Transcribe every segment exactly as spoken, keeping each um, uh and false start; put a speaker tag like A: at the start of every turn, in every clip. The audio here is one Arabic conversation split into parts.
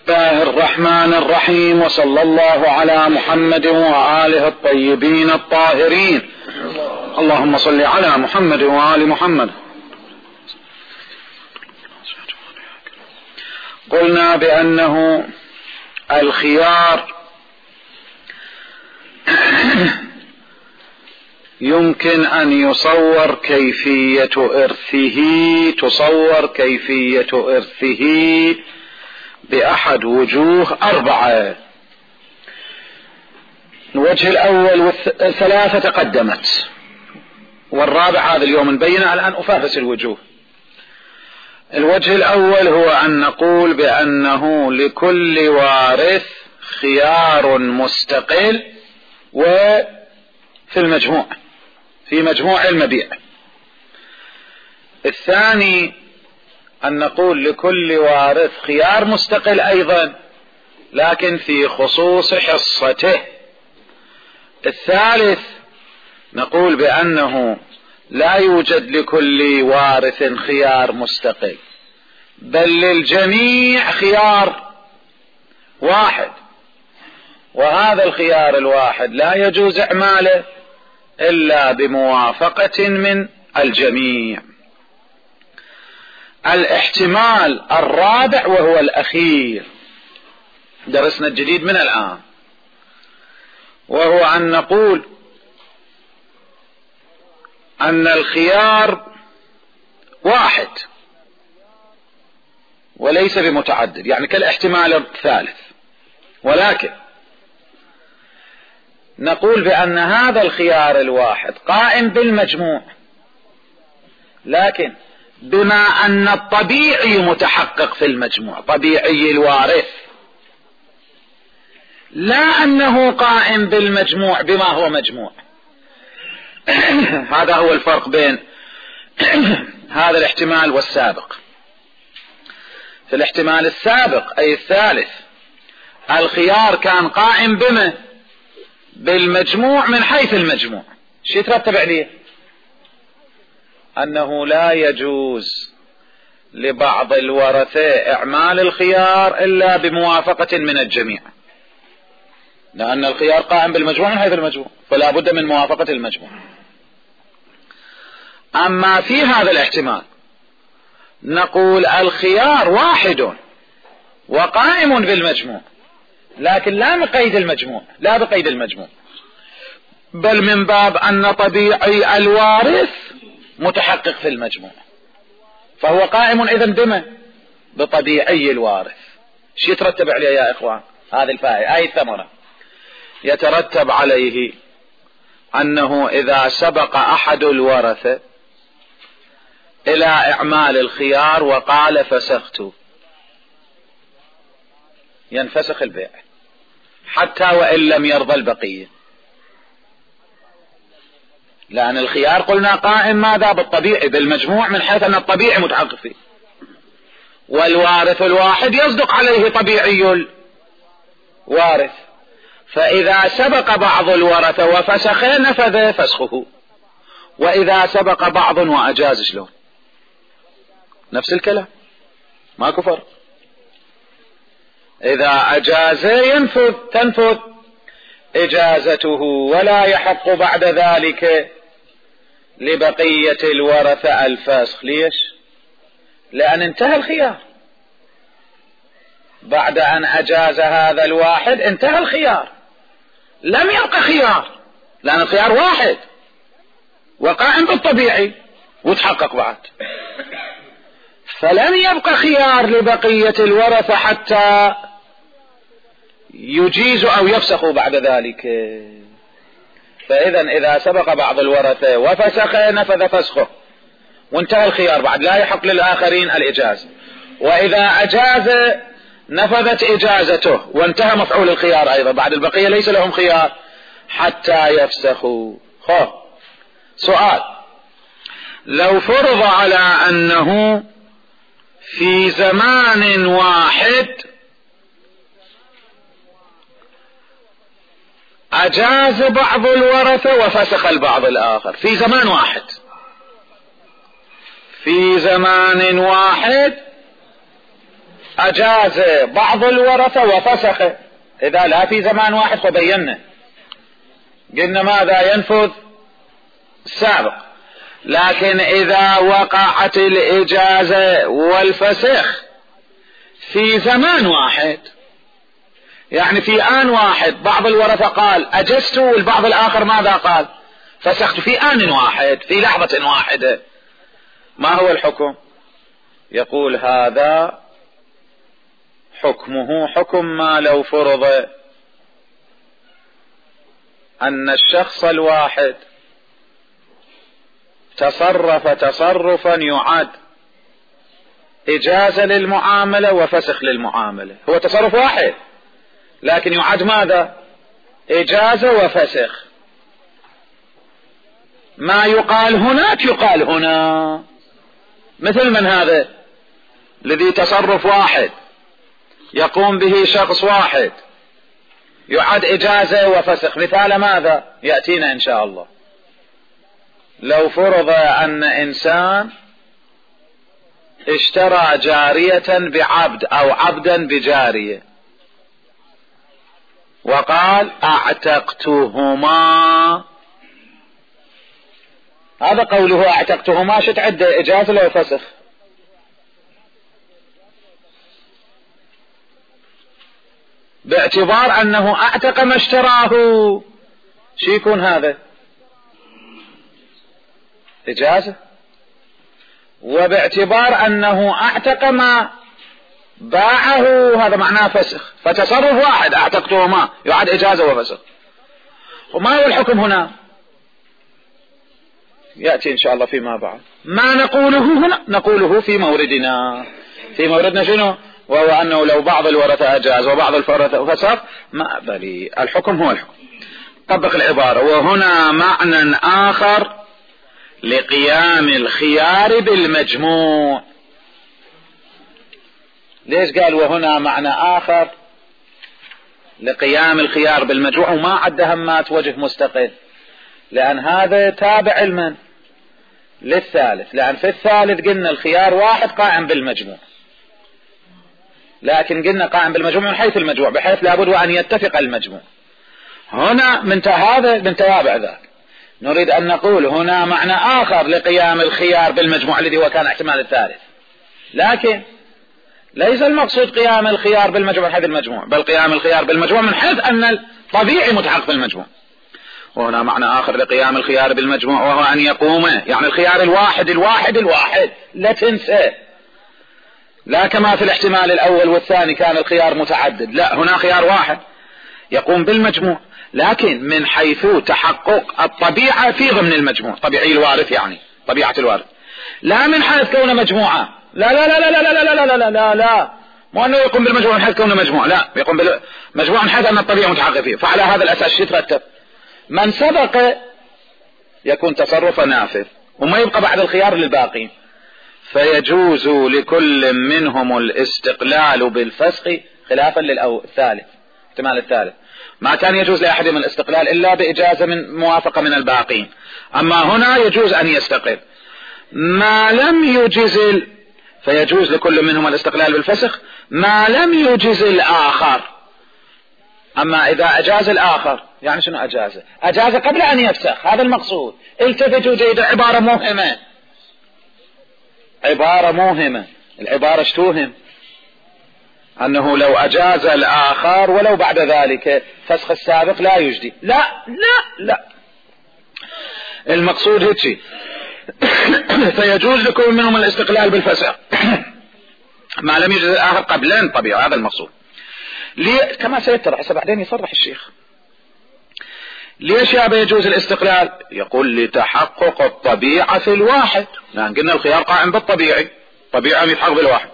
A: الله الرحمن الرحيم، وصلى الله على محمد وآله الطيبين الطاهرين. اللهم صل على محمد وآل محمد. قلنا بأنه الخيار يمكن أن يصور كيفية إرثه تصور كيفية إرثه بأحد وجوه أربعة. الوجه الأول والثلاثة تقدمت، والرابع هذا اليوم نبينه. الآن أفافس الوجوه. الوجه الأول هو أن نقول بأنه لكل وارث خيار مستقل وفي المجموع، في مجموع المبيع. الثاني أن نقول لكل وارث خيار مستقل أيضا لكن في خصوص حصته. الثالث نقول بأنه لا يوجد لكل وارث خيار مستقل، بل للجميع خيار واحد، وهذا الخيار الواحد لا يجوز إعماله إلا بموافقة من الجميع. الاحتمال الرابع وهو الأخير درسنا الجديد من الآن، وهو أن نقول أن الخيار واحد وليس بمتعدد، يعني كالاحتمال الثالث، ولكن نقول بأن هذا الخيار الواحد قائم بالمجموع، لكن بما أن الطبيعي متحقق في المجموع، طبيعي الوارث، لا أنه قائم بالمجموع بما هو مجموع. هذا هو الفرق بين هذا الاحتمال والسابق. في الاحتمال السابق أي الثالث الخيار كان قائم بما بالمجموع من حيث المجموع. شو يترتب عليه؟ أنه لا يجوز لبعض الورثة إعمال الخيار إلا بموافقة من الجميع، لأن الخيار قائم بالمجموع من حيث المجموع، فلا بد من موافقة المجموع. أما في هذا الاحتمال نقول الخيار واحد وقائم بالمجموع، لكن لا بقيد المجموع، لا بقيد المجموع، بل من باب أن طبيعي الوارث متحقق في المجموع، فهو قائم إذن بما بطبيعي الوارث. شو يترتب عليه يا إخوان؟ هذه الفائدة، أي ثمرة يترتب عليه أنه إذا سبق أحد الورثة إلى إعمال الخيار وقال فسخت، ينفسخ البيع حتى وإن لم يرضى البقية، لأن الخيار قلنا قائم ماذا؟ بالطبيعي بالمجموع من حيث أن الطبيعي متحقق فيه، والوارث الواحد يصدق عليه طبيعي الوارث، فإذا سبق بعض الورثة وفسخ نفذ فسخه، وإذا سبق بعض وأجاز شلون؟ نفس الكلام، ما كفر. إذا أجاز ينفذ تنفذ إجازته، ولا يحق بعد ذلك لبقية الورثة الفسخ. ليش؟ لأن انتهى الخيار بعد أن أجاز هذا الواحد، انتهى الخيار، لم يبقى خيار، لأن الخيار واحد وقائم بالطبيعي وتحقق بعد، فلم يبقى خيار لبقية الورثة حتى يجيز أو يفسخوا بعد ذلك. فإذا إذا سبق بعض الورثة وفسخ نفذ فسخه وانتهى الخيار، بعد لا يحق للآخرين الإجازة، وإذا أجاز نفذت إجازته وانتهى مفعول الخيار أيضا، بعد البقية ليس لهم خيار حتى يفسخوا. خو سؤال: لو فرض على أنه في زمان واحد أجاز بعض الورثة وفسخ البعض الآخر، في زمان واحد، في زمان واحد أجاز بعض الورثة وفسخ، إذا لا في زمان واحد فبينا قلنا ماذا ينفذ السابق. لكن إذا وقعت الإجازة والفسخ في زمان واحد، يعني في آن واحد، بعض الورثة قال أجزت والبعض الآخر ماذا قال فسخت، في آن واحد في لحظة واحدة، ما هو الحكم؟ يقول هذا حكمه حكم ما لو فرض أن الشخص الواحد تصرف تصرفا يعد إجازة للمعاملة وفسخ للمعاملة، هو تصرف واحد لكن يعد ماذا؟ إجازة وفسخ. ما يقال هناك يقال هنا، مثل من هذا الذي تصرف واحد يقوم به شخص واحد يعد إجازة وفسخ. مثال ماذا يأتينا إن شاء الله. لو فرض أن إنسان اشترى جارية بعبد أو عبدا بجارية وقال اعتقتهما، هذا قوله اعتقتهما شو تعد إجازة لو فسخ؟ باعتبار أنه اعتق ما اشتراه، شو يكون هذا؟ إجازة. وباعتبار أنه اعتق ما باعه هذا معناه فسخ، فتصرف واحد اعتقتهما يعد إجازة وفسخ. وما هو الحكم هنا؟ يأتي إن شاء الله فيما بعد. ما نقوله هنا نقوله في موردنا، في موردنا شنو؟ وهو أنه لو بعض الورثة أجاز وبعض الورثة فسخ ما بلي، الحكم هو الحكم. طبق العبارة. وهنا معنى آخر لقيام الخيار بالمجموع. ليش قال وهنا معنى آخر لقيام الخيار بالمجموع وما عد همات وجه مستقل؟ لأن هذا تابع المن للثالث، لأن في الثالث قلنا الخيار واحد قائم بالمجموع، لكن قلنا قائم بالمجموع من حيث المجموع بحيث لابد وأن يتفق المجموع. هنا من هذا من توابع ذاك نريد أن نقول هنا معنى آخر لقيام الخيار بالمجموع الذي هو كان احتمال الثالث، لكن ليس المقصود قيام الخيار بالمجموع من حيث المجموع، بل قيام الخيار بالمجموع من حيث أن الطبيعي متحقق بالمجموع. وهنا معنى آخر لقيام الخيار بالمجموع وهو أن يقوم، يعني الخيار الواحد الواحد الواحد لا تنسى، لا كما في الاحتمال الأول والثاني كان الخيار متعدد، لا هنا خيار واحد يقوم بالمجموع، لكن من حيث تحقق الطبيعة في ضمن المجموع، طبيعي الوارث يعني طبيعة الوارث، لا من حيث كونه مجموعة، لا لا لا لا لا لا لا لا لا لا لا مو أنه يقوم بالمجموع من حيث كونه مجموع، لا يقوم بالمجموع من حيث أن الطبيعة متحقق فيه. فعلى هذا الأساس يترتب من سبق يكون تصرف نافذ وما يبقى بعد الخيار للباقين، فيجوز لكل منهم الاستقلال بالفسخ خلافا للثالث احتمال الثالث. ما كان يجوز لأحدهم الاستقلال إلا بإجازة من موافقة من الباقين، أما هنا يجوز أن يستقل. ما لم يجز فيجوز لكل منهم الاستقلال بالفسخ ما لم يجز الآخر. أما إذا أجاز الآخر يعني شنو أجازه؟ أجازه قبل أن يفسخ، هذا المقصود. التفتوا جيدا، عبارة مهمة، عبارة مهمة. العبارة اشتوهم أنه لو أجاز الآخر ولو بعد ذلك فسخ السابق لا يجدي، لا لا لا، المقصود هيك فيجوز لكل منهم الاستقلال بالفسخ ما لم يجوز الآخر قبلا طبيعي، هذا المقصود. ليه؟ كما سيتضح هسه بعدين يصرح الشيخ. ليش يا يجوز الاستقلال؟ يقول لتحقق الطبيعة في الواحد، لأن قلنا الخيار قائم بالطبيعي، طبيعي يتحقق بالواحد،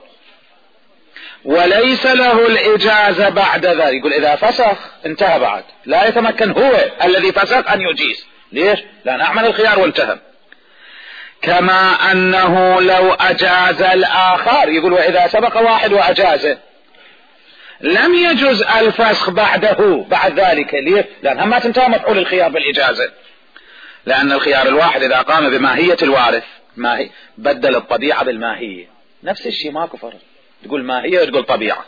A: وليس له الإجازة بعد ذلك. يقول إذا فسخ انتهى، بعد لا يتمكن هو الذي فسخ أن يجيز. ليش؟ لأن أعمل الخيار وانتهى. كما أنه لو أجاز الآخر، يقول وإذا سبق واحد وأجازه لم يجوز الفسخ بعده بعد ذلك. ليه؟ لأن هم ما تنتهى مفعول الخيار بالإجازة، لأن الخيار الواحد إذا قام بماهية الوارث ماهي بدل الطبيعة بالماهية، نفس الشيء ماكو فرق. تقول ماهية وتقول طبيعة.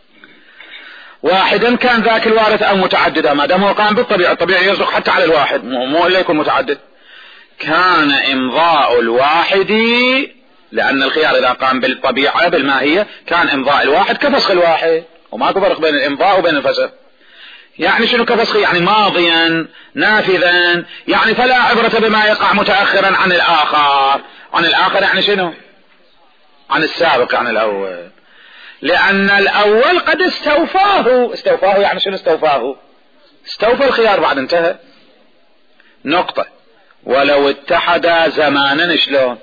A: واحدا كان ذاك الوارث أو متعددا، ما دام هو قام بالطبيعة، الطبيعي يصدق حتى على الواحد، مو إلا يكون متعدد. كان إمضاء الواحد، لأن الخيار إذا قام بالطبيعة بالماهية كان إمضاء الواحد كفسخ الواحد، وماكو فرق بين الإمضاء وبين الفسخ. يعني شنو كفسخ؟ يعني ماضيا نافذا، يعني فلا عبرة بما يقع متأخرا عن الآخر. عن الآخر يعني شنو؟ عن السابق، عن الأول، لأن الأول قد استوفاه. استوفاه يعني شنو استوفاه؟ استوفى الخيار بعد انتهى، نقطة. ولو اتحدا زمانا شلون؟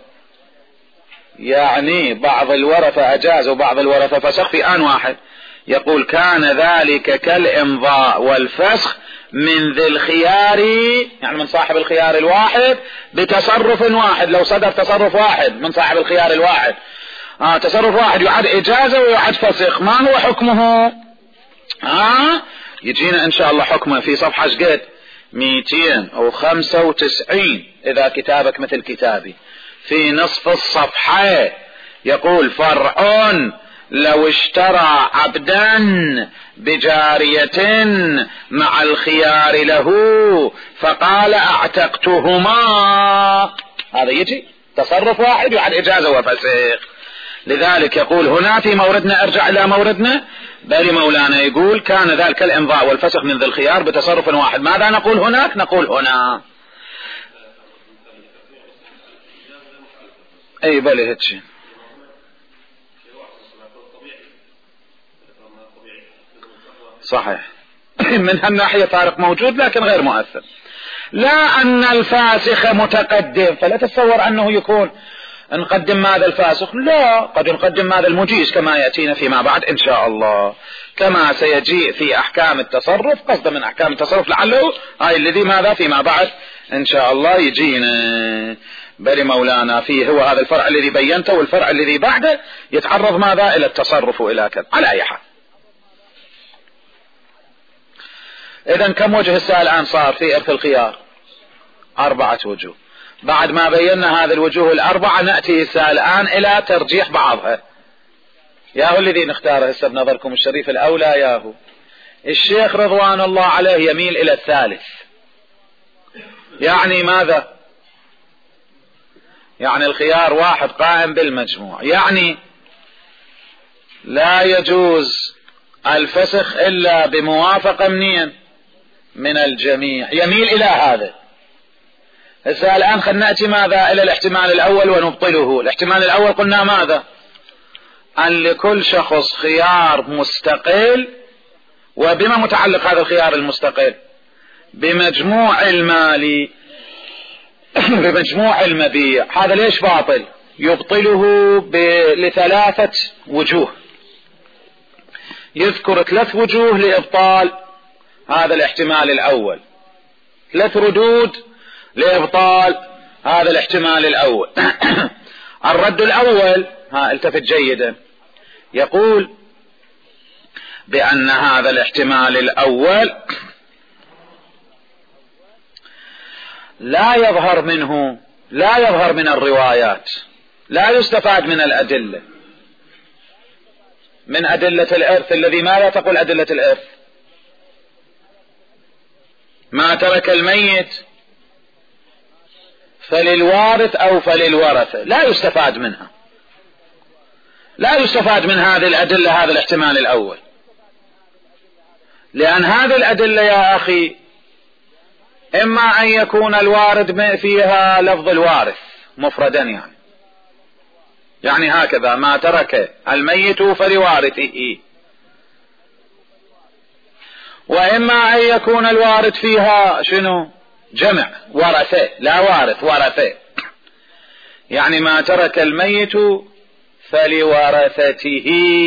A: يعني بعض الورثة أجاز وبعض الورثة فسخ في آن واحد. يقول كان ذلك كالإمضاء والفسخ من ذي الخيار، يعني من صاحب الخيار الواحد بتصرف واحد. لو صدر تصرف واحد من صاحب الخيار الواحد، آه تصرف واحد يعد إجازة ويعد فسخ، ما هو حكمه؟ آه يجينا إن شاء الله حكمه في صفحة شقد مئتين وخمسة وتسعين إذا كتابك مثل كتابي، في نصف الصفحة يقول فرع لو اشترى عبدا بجارية مع الخيار له فقال اعتقتهما، هذا يجي تصرف واحد يعد إجازة وفسخ. لذلك يقول هنا في موردنا، ارجع إلى موردنا، بل مولانا يقول كان ذلك الإمضاء والفسخ من ذي الخيار بتصرف واحد. ماذا نقول هناك؟ نقول هنا اي بل هيك صحيح. من هالناحية فارق موجود لكن غير مؤثر. لا أن الفاسخ متقدم، فلا تتصور أنه يكون نقدم ماذا الفاسخ، لا، قد نقدم ماذا المجيز كما يأتينا فيما بعد إن شاء الله، كما سيجيء في أحكام التصرف، قصد من أحكام التصرف لعله هاي الذي ماذا فيما بعد إن شاء الله يجينا. بل مولانا فيه هو هذا الفرع الذي بينته، والفرع الذي بعده يتعرض ماذا إلى التصرف وإلى كذا. على أي حال، إذن كم وجه السائل الآن صار في إرث الخيار؟ أربعة وجوه. بعد ما بينا هذه الوجوه الأربعة نأتي السائل الآن إلى ترجيح بعضها. ياهو الذي نختاره هسه بنظركم الشريف الأولى، ياهو الشيخ رضوان الله عليه يميل إلى الثالث. يعني ماذا؟ يعني الخيار واحد قائم بالمجموع، يعني لا يجوز الفسخ إلا بموافقة منين؟ من الجميع. يميل إلى هذا. هسه الآن خلنا نأتي ماذا إلى الاحتمال الأول ونبطله. الاحتمال الأول قلنا ماذا؟ أن لكل شخص خيار مستقل. وبما متعلق هذا الخيار المستقل؟ بمجموع المال، بمجموع المبيع. هذا ليش باطل؟ يبطله لثلاثة وجوه. يذكر ثلاث وجوه لإبطال هذا الاحتمال الأول، ثلاث ردود لإبطال هذا الاحتمال الأول. الرد الأول، ها التفت جيدا، يقول بأن هذا الاحتمال الأول لا يظهر منه، لا يظهر من الروايات، لا يستفاد من الأدلة، من أدلة الإرث الذي ماذا تقول أدلة الإرث؟ ما ترك الميت فللوارث أو فللورثة، لا يستفاد منها، لا يستفاد من هذه الأدلة هذا الاحتمال الأول، لأن هذه الأدلة يا أخي إما أن يكون الوارد فيها لفظ الوارث مفردا، يعني يعني هكذا ما ترك الميت فلوارثه، وإما أن يكون الوارد فيها شنو؟ جمع ورثة، لا وارث ورثة، يعني ما ترك الميت فلورثته.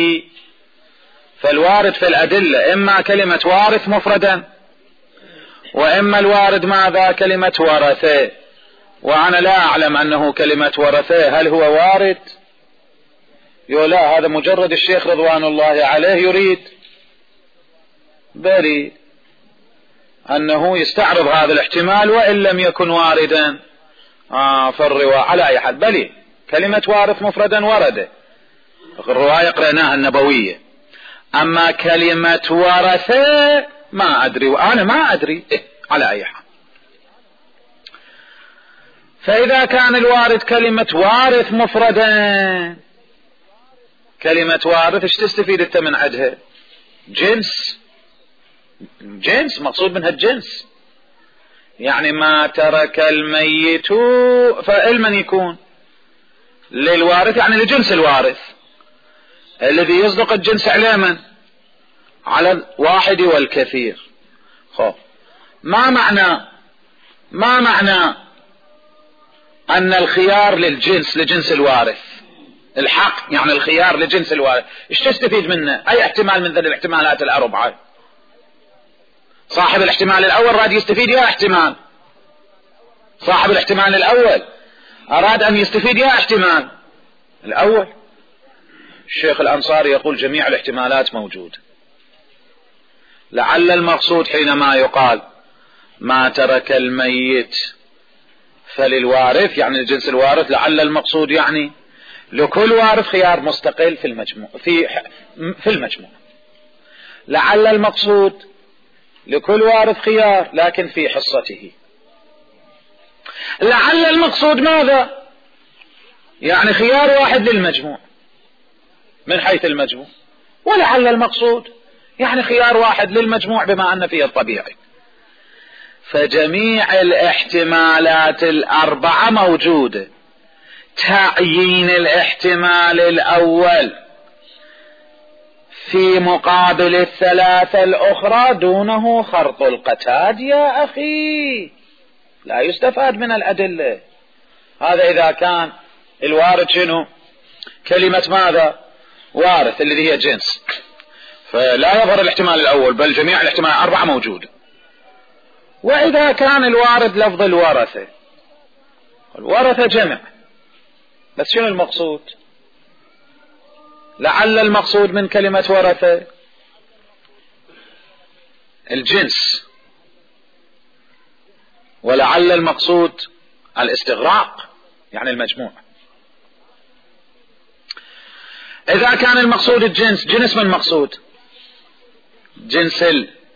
A: فالوارد في الأدلة إما كلمة وارث مفردا، وإما الوارد ماذا؟ كلمة ورثة. وأنا لا أعلم أنه كلمة ورثة هل هو وارد؟ يقول لا، هذا مجرد الشيخ رضوان الله عليه يريد بل أنه يستعرض هذا الاحتمال وإن لم يكن واردا آه فالرواء. على أي حال، بل كلمة وارث مفردا ورد، الرواية قرأناها النبوية. أما كلمة ورثة ما أدري، وأنا ما أدري إيه على أي حال. فإذا كان الوارث كلمة وارث مفردة، كلمة وارث ايش تستفيد انت من عدها؟ جنس، جنس مقصود منها الجنس، يعني ما ترك الميت فإلمن يكون للوارث، يعني لجنس الوارث الذي يصدق الجنس على من؟ على الواحد والكثير. خب ما معنى ما معنى أن الخيار للجنس لجنس الوارث؟ الحق يعني الخيار لجنس الوارث، ايش تستفيد منه؟ أي احتمال من ذي الاحتمالات الأربعة؟ صاحب الاحتمال الأول راد يستفيد يا احتمال، صاحب الاحتمال الأول أراد أن يستفيد يا احتمال الأول. الشيخ الأنصاري يقول جميع الاحتمالات موجودة. لعل المقصود حينما يقال ما ترك الميت فللوارث يعني لجنس الوارث، لعل المقصود يعني لكل وارث خيار مستقل في المجموع في في المجموع. لعل المقصود لكل وارث خيار لكن في حصته. لعل المقصود ماذا؟ يعني خيار واحد للمجموع من حيث المجموع، ولعل المقصود يعني خيار واحد للمجموع بما أن فيه الطبيعي. فجميع الاحتمالات الأربعة موجودة. تعيين الاحتمال الأول في مقابل الثلاثة الأخرى دونه خرط القتاد يا أخي، لا يستفاد من الأدلة. هذا إذا كان الوارث شنو؟ كلمة ماذا؟ وارث الذي هي جنس، فلا يظهر الاحتمال الأول بل جميع الاحتمال الأربعة موجودة. وإذا كان الوارث لفظ الورثة، الورثة جمع، بس شنو المقصود؟ لعل المقصود من كلمة ورثة الجنس، ولعل المقصود الاستغراق يعني المجموع. إذا كان المقصود الجنس، جنس من مقصود؟ جنس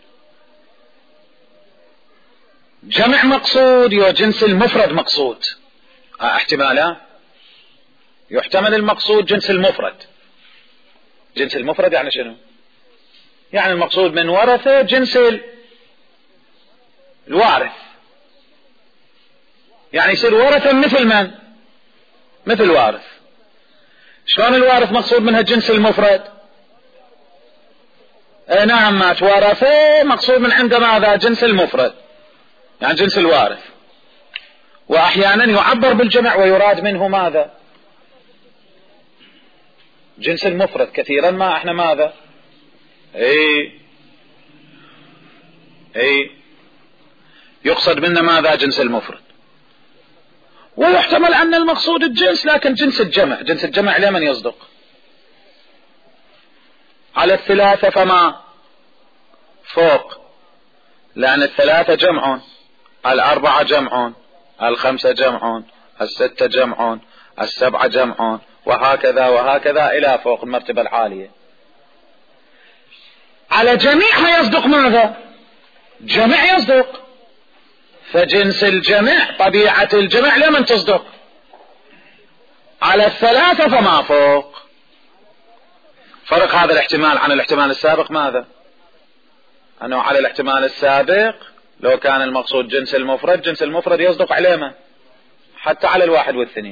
A: الجمع مقصود يا جنس المفرد مقصود؟ اه احتمالا يحتمل المقصود جنس المفرد. جنس المفرد يعني شنو؟ يعني المقصود من ورثة جنس الوارث، يعني يصير ورثة مثل من؟ مثل وارث. شلون الوارث مقصود منها جنس المفرد؟ اي نعم، مات ورثة مقصود من عنده ماذا؟ جنس المفرد يعني جنس الوارث. واحيانا يعبر بالجمع ويراد منه ماذا؟ جنس المفرد. كثيرا ما احنا ماذا؟ اي اي يقصد منا ماذا؟ جنس المفرد. ويحتمل ان المقصود الجنس لكن جنس الجمع. جنس الجمع لمن يصدق؟ على الثلاثة فما فوق، لان الثلاثة جمع، الاربعة جمع، الخمسة جمع، الستة جمع، السبعة جمع، وهكذا وهكذا الى فوق المرتبة العالية. على جميعها يصدق ماذا؟ جمع يصدق. فجنس الجمع طبيعة الجمع لمن تصدق؟ على الثلاثة فما فوق. فرق هذا الاحتمال عن الاحتمال السابق ماذا؟ أنه على الاحتمال السابق لو كان المقصود جنس المفرد، جنس المفرد يصدق عليه ما حتى على الواحد والاثنين.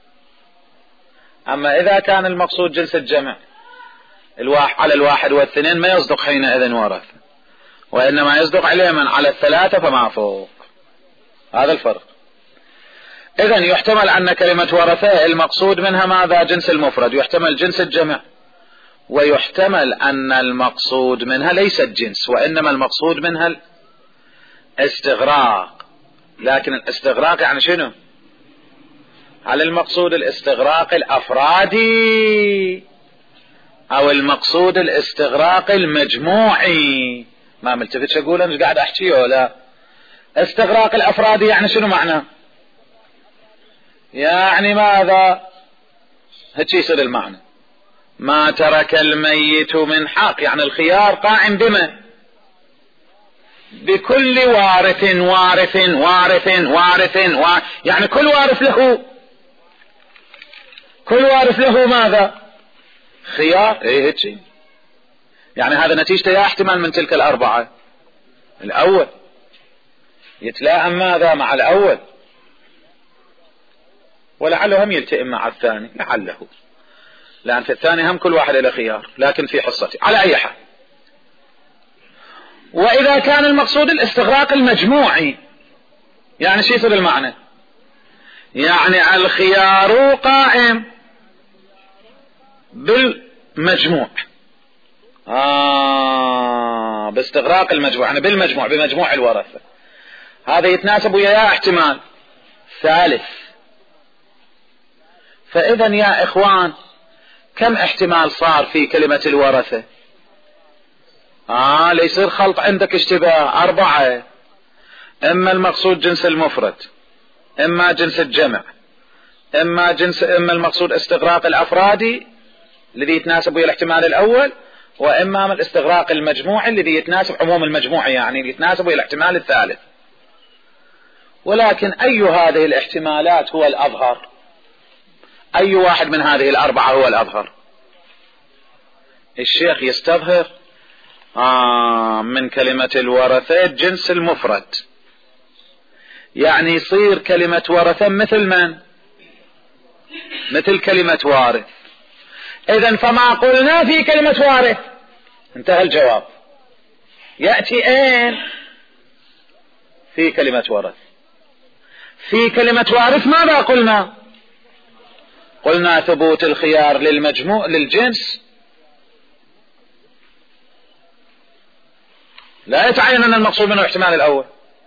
A: أما إذا كان المقصود جنس الجمع الواحد على الواحد والاثنين ما يصدق حينئذ ورث، وإنما يصدق عليه من على الثلاثة فما فوق. هذا الفرق. إذن يحتمل أن كلمة ورثة المقصود منها ماذا؟ جنس المفرد، يحتمل جنس الجمع، ويحتمل أن المقصود منها ليس الجنس وإنما المقصود منها الاستغراق. لكن الاستغراق يعني شنو؟ هل المقصود الاستغراق الأفرادي أو المقصود الاستغراق المجموعي؟ ما ملتفتش أقول أنا قاعد أحكيه ولا؟ استغراق الأفرادي يعني شنو معناه؟ يعني ماذا؟ هيك يصير المعنى. ما ترك الميت من حق، يعني الخيار قائم بما بكل وارث وارث وارث وارث و... يعني كل وارث له كل وارث له ماذا؟ خيار. ايه هيك، يعني هذا نتيجته يا احتمال من تلك الاربعة. الاول يتلائم ماذا مع الاول، ولعله هم يلتئم مع الثاني، لعله، لان في الثاني هم كل واحد له خيار، لكن في حصته على اي حال. واذا كان المقصود الاستغراق المجموعي، يعني شو يصير المعنى؟ يعني الخيار قائم بالمجموع، آه باستغراق المجموع، يعني بالمجموع بمجموع الورثة. هذا يتناسب ويا احتمال ثالث. فإذا يا إخوان كم احتمال صار في كلمة الورثة؟ آه ليصير خلط عندك اشتباه. أربعة، إما المقصود جنس المفرد، إما جنس الجمع، إما جنس إما المقصود استغراق الأفرادي الذي يتناسب ويا الاحتمال الأول، وإما من الاستغراق المجموعي الذي يتناسب عموم المجموع، يعني اللي يتناسب ويا الاحتمال الثالث. ولكن أي هذه الاحتمالات هو الأظهر؟ أي واحد من هذه الأربعة هو الأظهر؟ الشيخ يستظهر آه من كلمة الورثة جنس المفرد، يعني يصير كلمة ورثة مثل من؟ مثل كلمة وارث. إذن فما قلنا في كلمة وارث انتهى الجواب. يأتي أين؟ في كلمة ورث. في كلمة وارث ماذا قلنا؟ قلنا ثبوت الخيار للمجموع للجنس، لا يتعين أن المقصود منه الاحتمال الأول،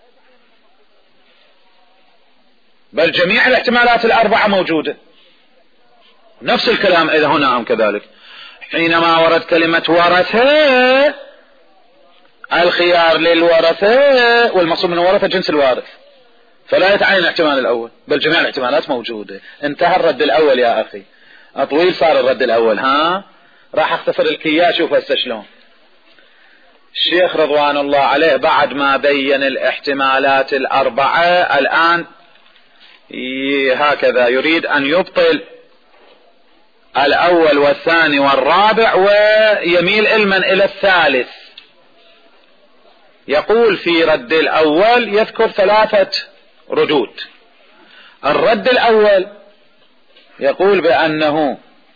A: بل جميع الاحتمالات الأربعة موجودة. نفس الكلام إذا هنا هم كذلك، حينما ورد كلمة ورثة الخيار للورثة، والمقصود من الورثة جنس الوارث، فلا يتعين الاحتمال الأول، بل جميع الاحتمالات موجودة. انتهى الرد الأول يا أخي، طويل صار الرد الأول. ها راح اختصر لك اياه. شوف هسه شلون الشيخ رضوان الله عليه بعد ما بين الاحتمالات الأربعة الآن هكذا يريد أن يبطل الأول والثاني والرابع ويميل علما إلى الثالث. يقول في رد الأول يذكر ثلاثة ردود. الرد الأول يقول بأنه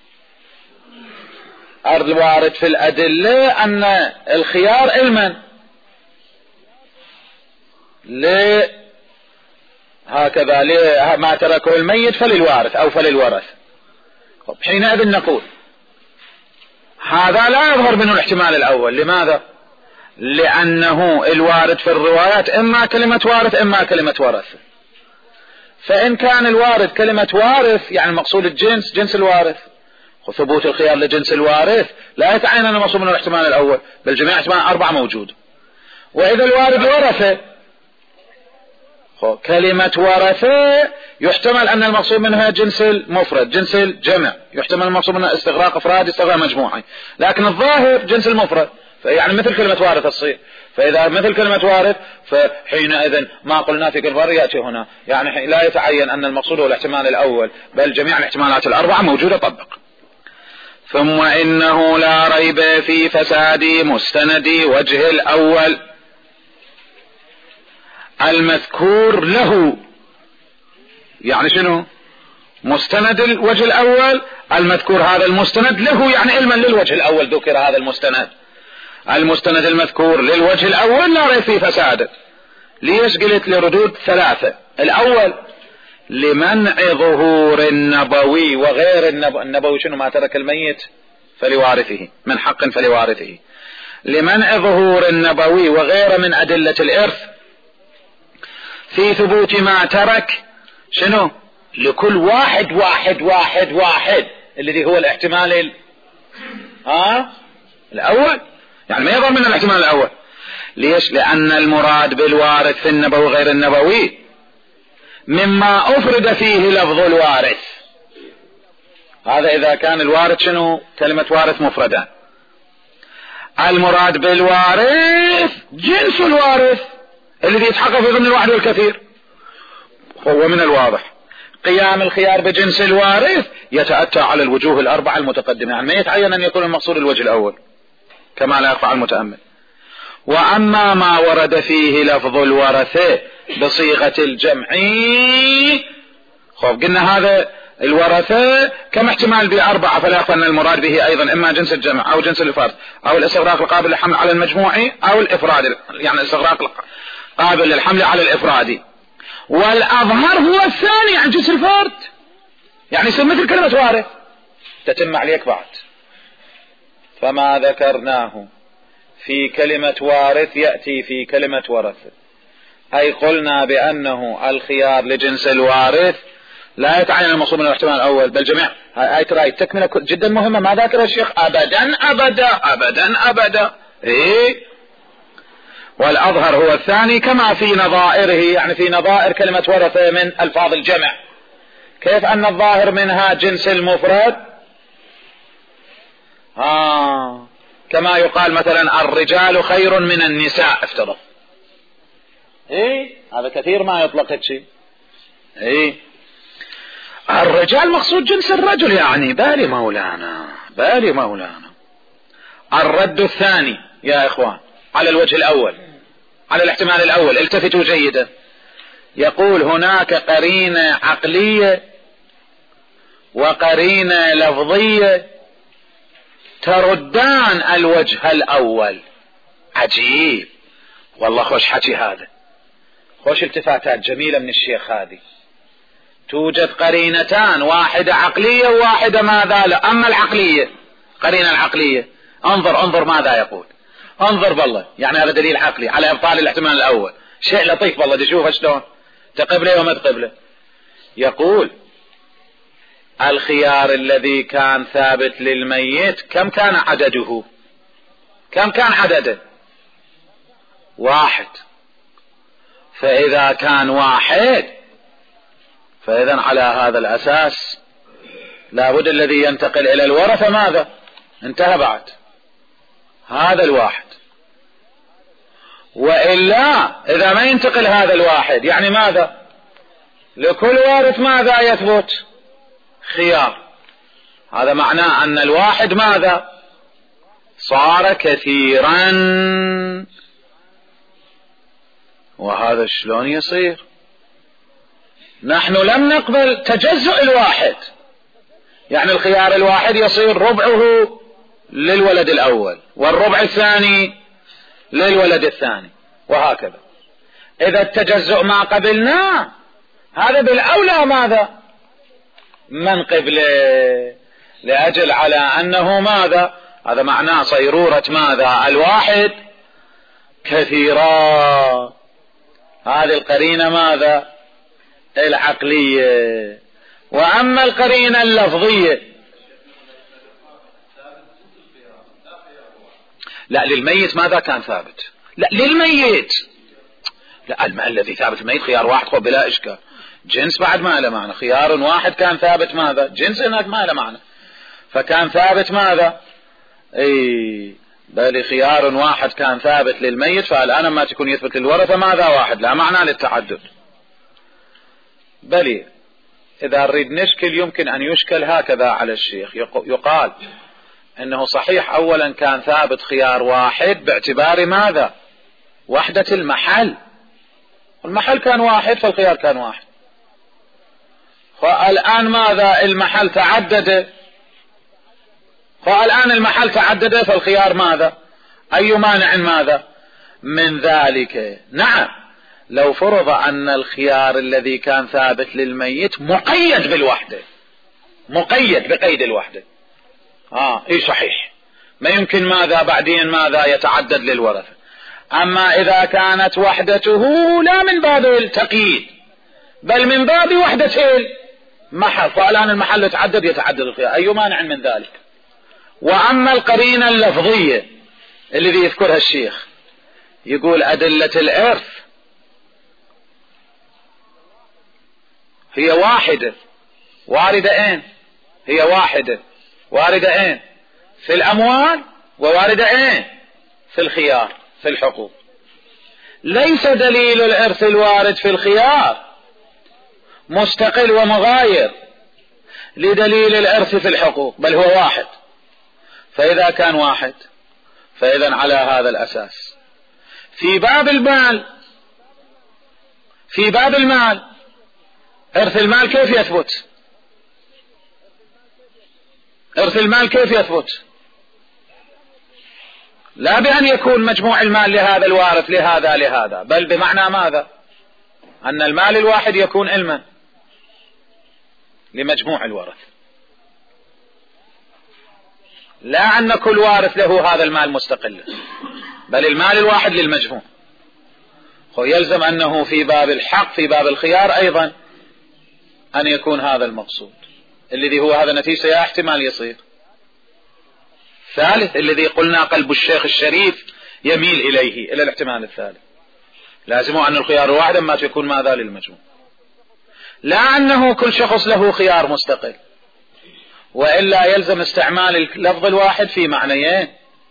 A: الوارد في الأدلة أن الخيار علما ل هكذا ما تركه الميت فللوارث أو فللورث. حينئذ نقول هذا لا يظهر منه الاحتمال الأول. لماذا؟ لأنه الوارد في الروايات إما كلمة وارث إما كلمة ورث. فإن كان الوارد كلمة وارث يعني المقصود الجنس جنس الوارث، وثبوت الخيار لجنس الوارث لا يتعين أن المقصود منه الاحتمال الأول، بل جميع الاحتمال أربعة موجود. وإذا الوارد ورثة كلمة ورثة يحتمل أن المقصود منها جنس المفرد جنس الجمع، يحتمل المقصود منها استغراق أفراد استغراق مجموعي، لكن الظاهر جنس المفرد، يعني مثل كلمة وارث تصير. فإذا مثل كلمة وارث فحينئذ ما قلنا في كل يأتي هنا، يعني لا يتعين أن المقصود هو الاحتمال الأول، بل جميع الاحتمالات الأربعة موجودة. طبق. ثم إنه لا ريب في فساد مستند وجه الأول المذكور له. يعني شنو مستند الوجه الأول المذكور؟ هذا المستند له يعني علما للوجه الأول ذكر هذا المستند. المستند المذكور للوجه الأول لا ريب في فساده. ليش قلت لردود ثلاثة؟ الأول لمنع ظهور النبوي وغير النبوي. النبوي شنو؟ ما ترك الميت فلوارثه من حق فلوارثه. لمنع ظهور النبوي وغير من أدلة الإرث في ثبوت ما ترك شنو لكل واحد واحد واحد واحد الذي هو الاحتمال ال... ها الأول، يعني ما يظهر من الاحتمال الأول. ليش؟ لأن المراد بالوارث في النبوي غير النبوي مما أفرد فيه لفظ الوارث. هذا إذا كان الوارث شنو؟ كلمة وارث مفردة. المراد بالوارث جنس الوارث الذي يتحقق في ضمن الواحد والكثير. هو من الواضح قيام الخيار بجنس الوارث يتأتى على الوجوه الأربعة المتقدمة، يعني ما يتعين أن يكون المقصود الوجه الأول كما لا يخفى على المتأمل. وأما ما ورد فيه لفظ الورثة بصيغة الجمع، خب قلنا هذا الورثة كم احتمال بأربعة، فلا يخفى أن المراد به أيضا إما جنس الجمع أو جنس الإفراد أو الاستغراق القابل للحمل على المجموعي أو الإفراد، يعني الاستغراق قابل للحمل على الإفرادي. والأظهر هو الثاني عن جنس الفرد، يعني يصير مثل كلمة وارث. تتم عليك بعد. فما ذكرناه في كلمة وارث يأتي في كلمة ورثة، أي قلنا بأنه الخيار لجنس الوارث لا يتعين المقصود من الاحتمال الأول بل جميع. هاي ترى تكملة جدا مهمة، ما ذاكر الشيخ أبدا أبدا أبدا أبدا. إيه؟ والأظهر هو الثاني كما في نظائره، يعني في نظائر كلمة ورثة من ألفاظ الجمع. كيف أن الظاهر منها جنس المفرد؟ آه كما يقال مثلا الرجال خير من النساء افترض. ايه هذا كثير ما يطلق شيء. ايه الرجال مقصود جنس الرجل، يعني بالي مولانا بالي مولانا. الرد الثاني يا اخوان على الوجه الاول، على الاحتمال الاول، التفتوا جيدا. يقول هناك قرينة عقلية وقرينة لفظية تردان الوجه الاول. عجيب والله، خوش حكي هذا، خوش التفاتات جميلة من الشيخ هذه. توجد قرينتان، واحدة عقلية وواحدة ماذا لا. اما العقلية قرينة العقلية، انظر انظر ماذا يقول، انظر بالله، يعني هذا دليل عقلي على ابطال الاحتمال الاول. شيء لطيف والله، تشوفه شلون تقبله وما تقبله. يقول الخيار الذي كان ثابت للميت كم كان عدده؟ كم كان عدده؟ واحد. فإذا كان واحد فإذا على هذا الأساس لابد الذي ينتقل إلى الورثة ماذا؟ انتهى بعد هذا الواحد. وإلا إذا ما ينتقل هذا الواحد يعني ماذا؟ لكل وارث ماذا يثبت؟ خيار. هذا معناه أن الواحد ماذا؟ صار كثيرا. وهذا شلون يصير؟ نحن لم نقبل تجزؤ الواحد، يعني الخيار الواحد يصير ربعه للولد الأول والربع الثاني للولد الثاني وهكذا. إذا التجزؤ ما قبلناه هذا بالأولى ماذا؟ من قبله، لأجل على أنه ماذا؟ هذا معناه صيرورة ماذا؟ الواحد كثيرا. هذه القرينة ماذا؟ العقلية. وأما القرينة اللفظية لا، للميت ماذا كان ثابت؟ لا للميت لا، الذي ثابت الميت خيار واحد خب بلا إشكال. جنس بعد ما له معنى، خيار واحد كان ثابت ماذا؟ جنس هناك ما له معنى، فكان ثابت ماذا؟ اي بل خيار واحد كان ثابت للميت، فالآن ما تكون يثبت للورثة ماذا؟ واحد، لا معنى للتعدد. بل إذا نريد نشكل يمكن أن يشكل هكذا على الشيخ، يقال إنه صحيح أولا كان ثابت خيار واحد باعتبار ماذا؟ وحدة المحل، المحل كان واحد فالخيار كان واحد. فالآن ماذا؟ المحل تعدد، فالآن المحل تعدد فالخيار ماذا؟ أي مانع ماذا من ذلك؟ نعم لو فرض أن الخيار الذي كان ثابت للميت مقيد بالوحدة، مقيد بقيد الوحدة، آه إيه صحيح، ما يمكن ماذا بعدين ماذا يتعدد للورثة. أما إذا كانت وحدته لا من باب التقييد بل من باب وحدة المحل، فالآن المحل يتعدد يتعدد الخيار، أي مانع من ذلك. وأما القرينة اللفظية الذي يذكرها الشيخ، يقول أدلة الإرث هي واحدة واردة أين؟ هي واحدة واردة اين في الأموال وواردة اين في الخيار في الحقوق. ليس دليل الإرث الوارد في الخيار مستقل ومغاير لدليل الإرث في الحقوق، بل هو واحد. فإذا كان واحد فإذا على هذا الأساس في باب المال في باب المال إرث المال كيف يثبت؟ إرث المال كيف يثبت؟ لا بأن يكون مجموع المال لهذا الوارث لهذا لهذا، بل بمعنى ماذا؟ أن المال الواحد يكون علما لمجموع الورث، لا أن كل وارث له هذا المال مستقلا، بل المال الواحد للمجموع. ويلزم أنه في باب الحق في باب الخيار أيضا أن يكون هذا المقصود، الذي هو هذا نتيجة يا احتمال يصير. ثالث الذي قلنا قلب الشيخ الشريف يميل إليه إلى الاحتمال الثالث، لازم أن الخيار واحد ما تكون ماذا للمجموع، لا أنه كل شخص له خيار مستقل، وإلا يلزم استعمال اللفظ الواحد في معنيين،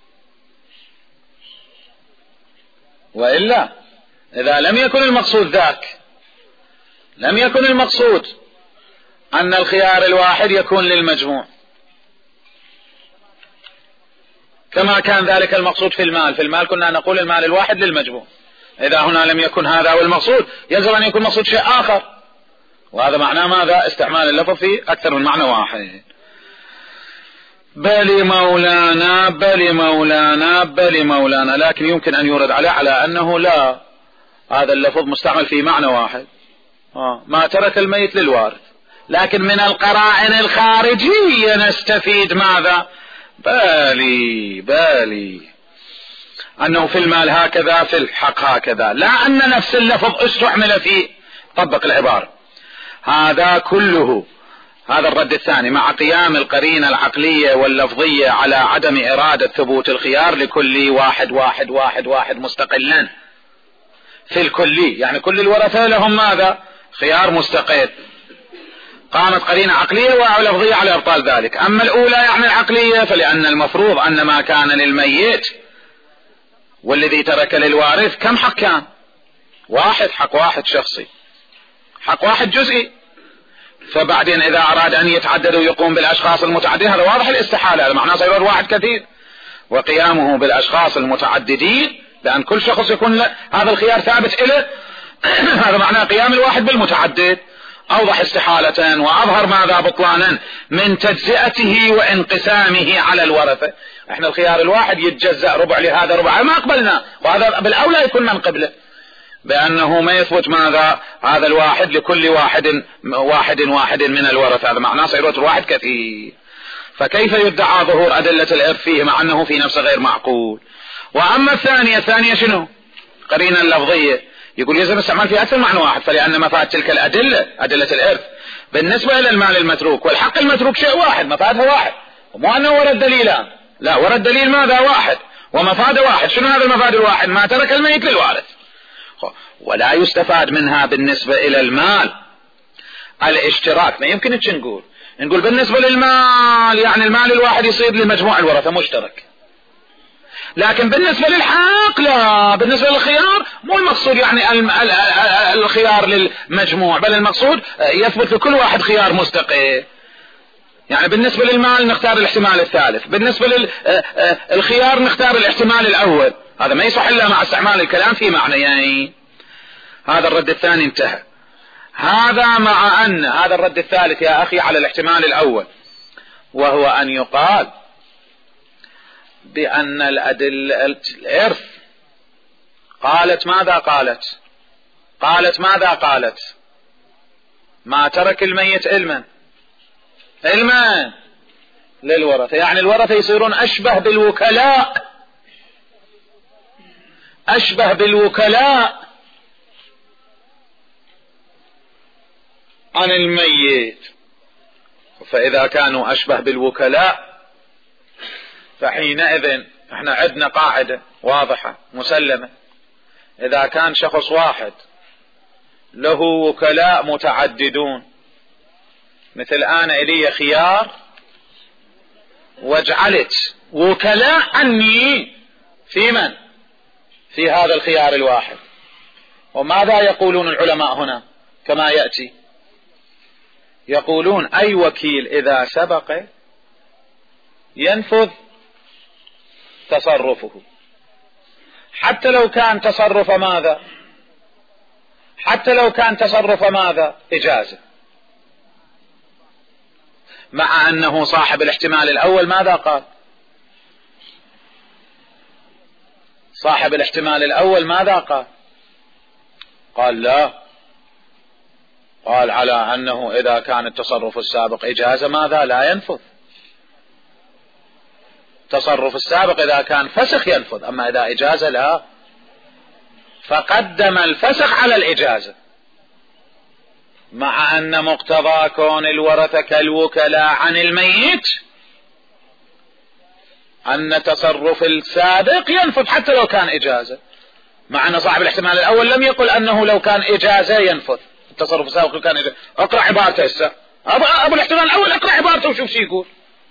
A: وإلا إذا لم يكن المقصود ذاك لم يكن المقصود أن الخيار الواحد يكون للمجموع كما كان ذلك المقصود في المال. في المال كنا نقول المال الواحد للمجموع، إذا هنا لم يكن هذا هو المقصود يجب أن يكون مقصود شيء آخر، وهذا معناه ماذا؟ استعمال اللفظ في أكثر من معنى واحد. بل مولانا بل مولانا بل مولانا، لكن يمكن أن يورد عليه على أنه لا، هذا اللفظ مستعمل في معنى واحد، آه. ما ترك الميت للوارث، لكن من القرائن الخارجية نستفيد ماذا؟ بالي بالي أنه في المال هكذا في الحق هكذا، لا أن نفس اللفظ استعمل في طبق العبارة. هذا كله هذا الرد الثاني مع قيام القرينة العقلية واللفظية على عدم إرادة ثبوت الخيار لكل واحد واحد واحد واحد مستقلا في الكلي، يعني كل الورثة لهم ماذا؟ خيار مستقل. قامت قرينة عقلية ولفظية على إبطال ذلك. أما الأولى يعني العقلية فلأن المفروض أن ما كان للميت والذي ترك للوارث كم حق كان؟ واحد، حق واحد شخصي، حق واحد جزئي. فبعدين إذا أراد أن يتعدد ويقوم بالأشخاص المتعددين هذا واضح الاستحالة، هذا معناه سيصير واحد كثير. وقيامه بالأشخاص المتعددين لأن كل شخص يكون له هذا الخيار ثابت إله هذا معناه قيام الواحد بالمتعدد أوضح استحالة وأظهر ماذا؟ بطلانا من تجزئته وانقسامه على الورثة. احنا الخيار الواحد يتجزأ ربع لهذا ربع ما قبلنا، وهذا بالأولى يكون من قبله بأنه ما يثبت ماذا؟ هذا الواحد لكل واحد واحد واحد من الورثة، هذا معناه صيرة الواحد كثير. فكيف يدعى ظهور أدلة الإرث فيه مع أنه في نفسه غير معقول؟ وأما الثانية الثانية شنو؟ قرينة اللفظية يقول يجب استعمال في أكثر معنى واحد، فلأن مفاد تلك الأدلة أدلة الإرث بالنسبة إلى المال المتروك والحق المتروك شيء واحد مفادها واحد، ومو أنه ورد دليلان، لا ورد دليل ماذا؟ واحد ومفاد واحد. شنو هذا المفاد الواحد؟ ما ترك الميت للوارث. ولا يستفاد منها بالنسبة إلى المال الاشتراك. ما يمكن نقول نقول بالنسبة للمال يعني المال الواحد يصير لمجموع الورثة مشترك، لكن بالنسبة للحق لا، بالنسبة للخيار مو المقصود يعني الخيار للمجموع، بل المقصود يثبت لكل واحد خيار مستقل. يعني بالنسبة للمال نختار الاحتمال الثالث، بالنسبة للخيار نختار الاحتمال الأول. هذا ما يصح إلا مع استعمال الكلام في معنى يعني. هذا الرد الثاني انتهى. هذا مع أن هذا الرد الثالث يا أخي على الاحتمال الأول، وهو أن يقال بأن الأدلة الإرث قالت ماذا؟ قالت قالت ماذا؟ قالت ما ترك الميت علما علما للورثة، يعني الورثة يصيرون أشبه بالوكلاء أشبه بالوكلاء عن الميت. فإذا كانوا أشبه بالوكلاء فحينئذ احنا عندنا قاعدة واضحة مسلمة، إذا كان شخص واحد له وكلاء متعددون مثل أنا إلي خيار وجعلت وكلاء عني في من؟ في هذا الخيار الواحد. وماذا يقولون العلماء هنا كما يأتي؟ يقولون أي وكيل إذا سبق ينفذ تصرفه، حتى لو كان تصرف ماذا؟ حتى لو كان تصرف ماذا؟ إجازة، مع أنه صاحب الاحتمال الأول ماذا قال؟ صاحب الاحتمال الأول ماذا قال؟ قال لا، قال على أنه إذا كان التصرف السابق إجازة ماذا؟ لا ينفذ. التصرف السابق إذا كان فسخ ينفذ، أما إذا إجازة لا. فقدم الفسخ على الإجازة، مع أن مقتضى كون الورثة كالوكلاء عن الميت أن تصرف السابق ينفذ حتى لو كان إجازة، مع أن صاحب الاحتمال الأول لم يقل أنه لو كان إجازة ينفذ التصرف السابق لو كان إجازة. اقرأ عبارته هسه، أبو, أبو الاحتمال الأول اقرأ عبارته وشوف شو يقول.